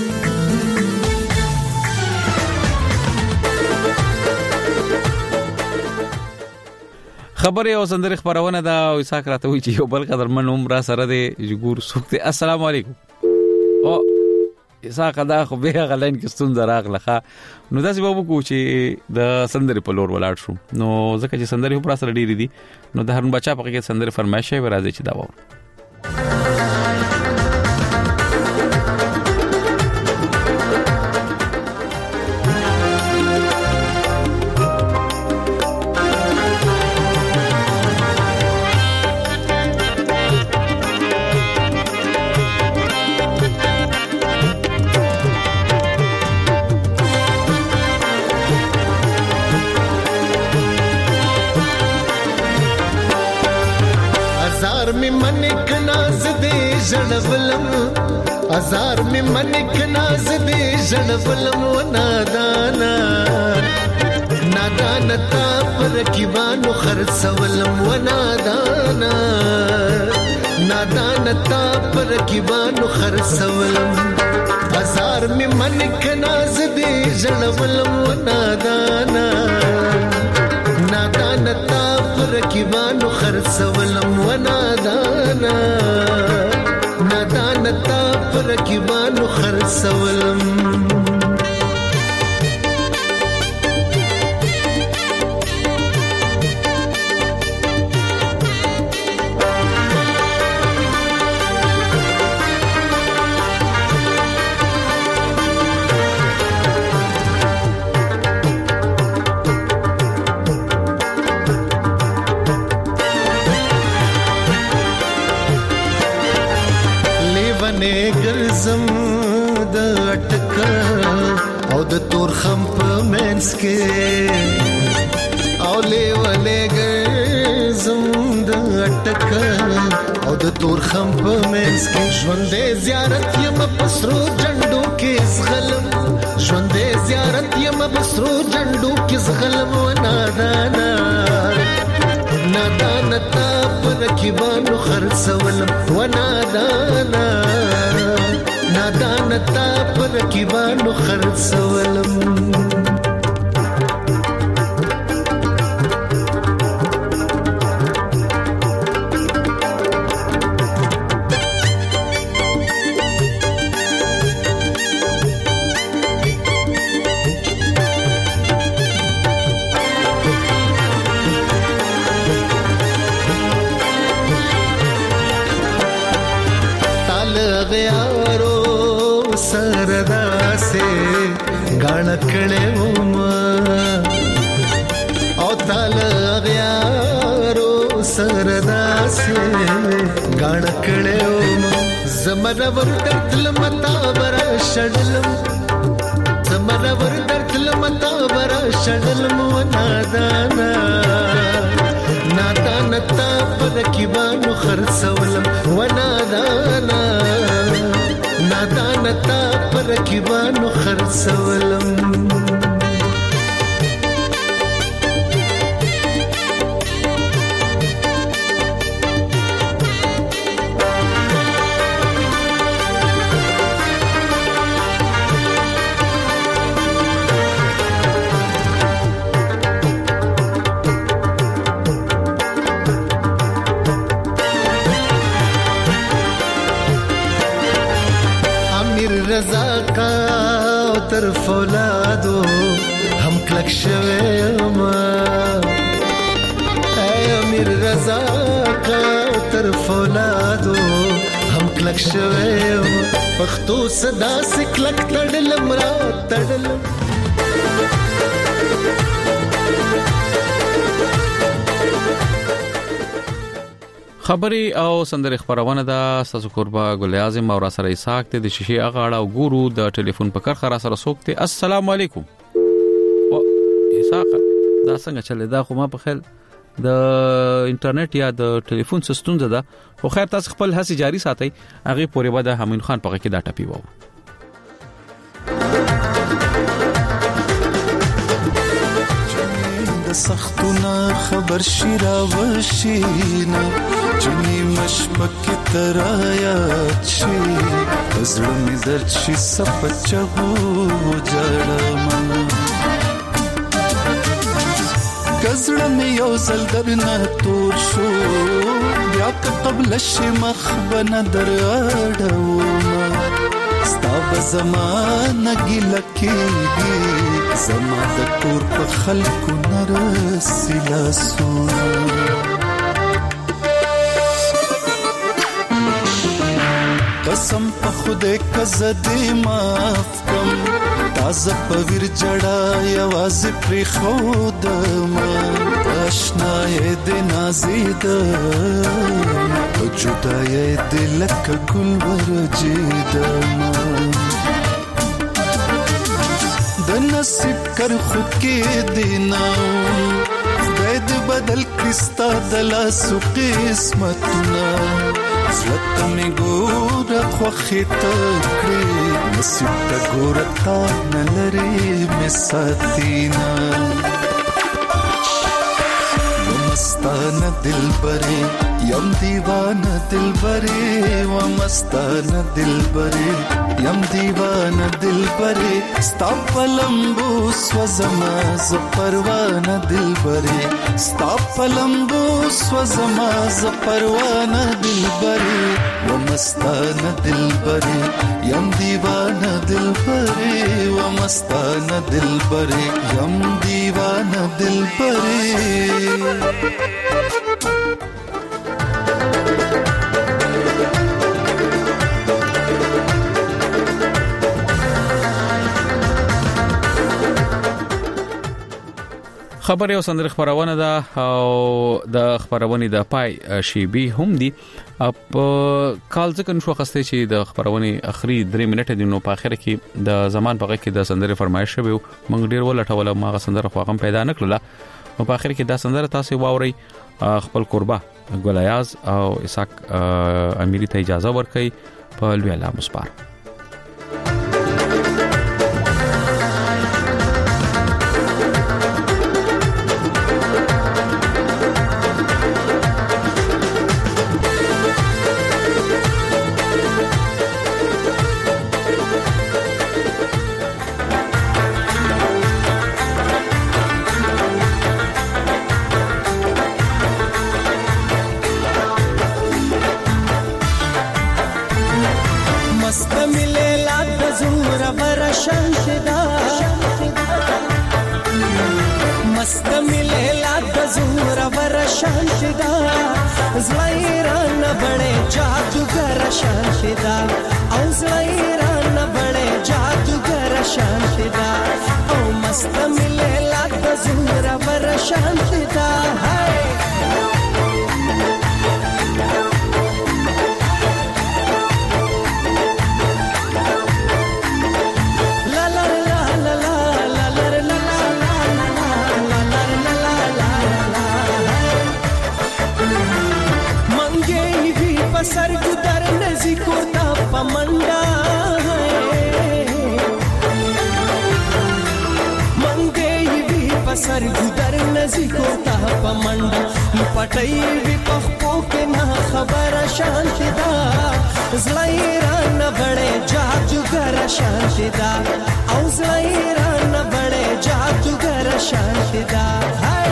خبري او سندري خبرونه دا او اساک راته وی چې یو بل قدر من عمر سره دی ګور سوکته. السلام علیکم. او اساک دا خو به غلین کې ستون دراغله نو داسې به وکړو چې د سندري په لور ولاړ شو نو ځکه چې سندري په سره ډېری دي نو د هرن بچا په کې سندري فرمایشه راځي چې دا و هزار می منک ناز دې ژړولم و نادانا نادانا تا پر کیوانو خرڅولم و نادانا نادانا تا پر کیوانو خرڅولم هزار می منک ناز دې ژړولم و نادانا نادانا تا پر کیوانو خرڅولم و نادانا نادانتا پر کیوانو خرڅولم د تور خم په منس کې او لیولې ګرځم د اٹک او د تور خم په منس کې ژوندې زیارت یم پسرو جنډو کې زغلم ژوندې زیارت یم پسرو جنډو کې زغلم و نادانا نادانا تا پر کیوانو خرڅولم و نادانا نادانا تا پر کیوانو خرڅولم غیارو سردا سے غاڼه کړه وما او تعالی غیارو سردا سے غاڼه کړه وما زمانہ ورته لمتا برا شډلم زمانہ ورته لمتا برا شډلم ونادانا نادانتا پر کیبانو خرڅولم ونادانا نادانتا پر کیبانو خرڅولم رضا کا تر فولادو هم کلک شوه ما اے امیر رضا کا تر فولادو هم کلک شوه پختو صدا سکلک تړلم را تړلم خبري او سندري خبرونه دا ساسو قربا ګل اعظم او را سره اسحاق ته د شیشې اغاړه او ګورو د ټلیفون په کار خرا سره سوکته السلام علیکم اسحاق دا څنګه چلے دا خو ما په خل د انټرنیټ یا د ټلیفون سیستم زده خو خیر تاسو خپل هڅه جاری ساتي هغه پورې بعد همین خان په کې دا ټپی وو سختونه خبر شیرا وشینا چنی مشبک ترایا چی زړه می درد شي سپچو جړما کزړه می یو زل درنه تور شو بیا قبل شمخ بن دراډوما ستاب زمانه ګلکیږي زما د کور په خلکو نرسلا سونه قسم په خوده کزدې معاف کم تازه په ور جړا یواز پر خود ما آشنای د نازید په جدای د لک ګل ورجید ما د نصیب کر خود کې دینا خدای دې بدل کړستا د لاسو قسمتونه زلت می ګور خو خته کړې نصیب ته ګور تا نلري می ساتینا مستانه دلبري یم دیوانه دلبري و مستانه دلبري یم دیوانه دلبري ستا پلمبو سوزما ز پروانه دلبري ستا پلمبو سوزما ز پروانه دلبري و مستانه دلبري یم دیوانه دلبري و مستانه دلبري یم دیوانه دلبري خبر یو سندره خبرونه ده او د خبرونه د پای شیبي هم دي اپ کال ځکه نشو خسته چې د خبرونه اخري 3 منټه دي نو په اخر کې د زمان په کې د سندره فرمایش شوی موږ ډیر ولټول ما سندره خو هم پیدا نکړه نو په اخر کې د سندره تاسو واوري خپل قربا ګلیاز او اسحاق امیری ته اجازه ورکړي په لوی الله مسپار زړه را نه بړې جادوګر شان شدا او زړه رانه بړې جادوګر شانتی دا او مست ملې لا د زور ور شانتی دا هاي सर गुदर नजीको ता पमंडा मंगे भी पसर गुदर नजीको ता पमंडा लपटई भी पखपो के ना खबर शांति दा ज़लाइरा न बड़े जादूगर शांति दा औ ज़लाइरा न बड़े जादूगर शांति दा हाय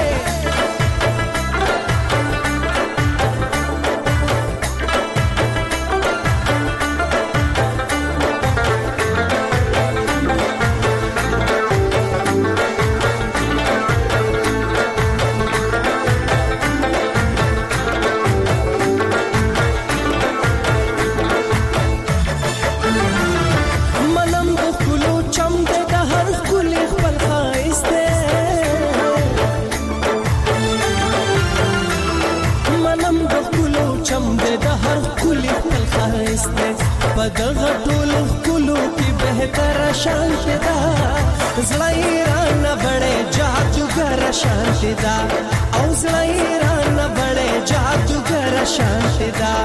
دغه ټول کلو کې بهتر شانتی دا زړه نه بړې جادوګر شانتی دا او زړه نه بړې جادوګر شانتی دا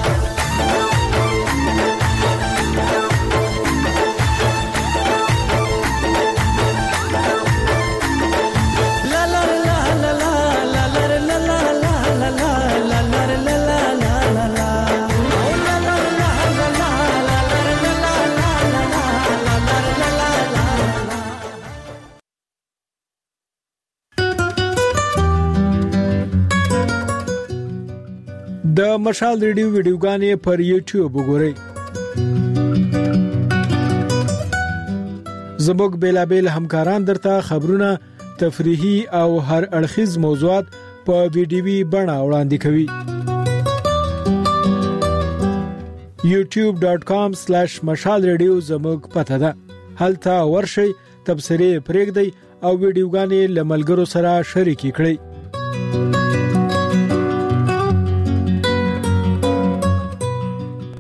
د مشال ریډیو ویډیوګانې پر یوټیوب وګورئ. زموږ بیلابیل همکاران درته خبرونه، تفریحي او هر اړخیز موضوعات په ویډیوي بڼه وړاندې کوي. youtube.com/mashalradio زموږ پته ده. هلته ورشئ، تبصرې پرېږدئ او ویډیوګانې له ملګرو سره شریکې کړئ.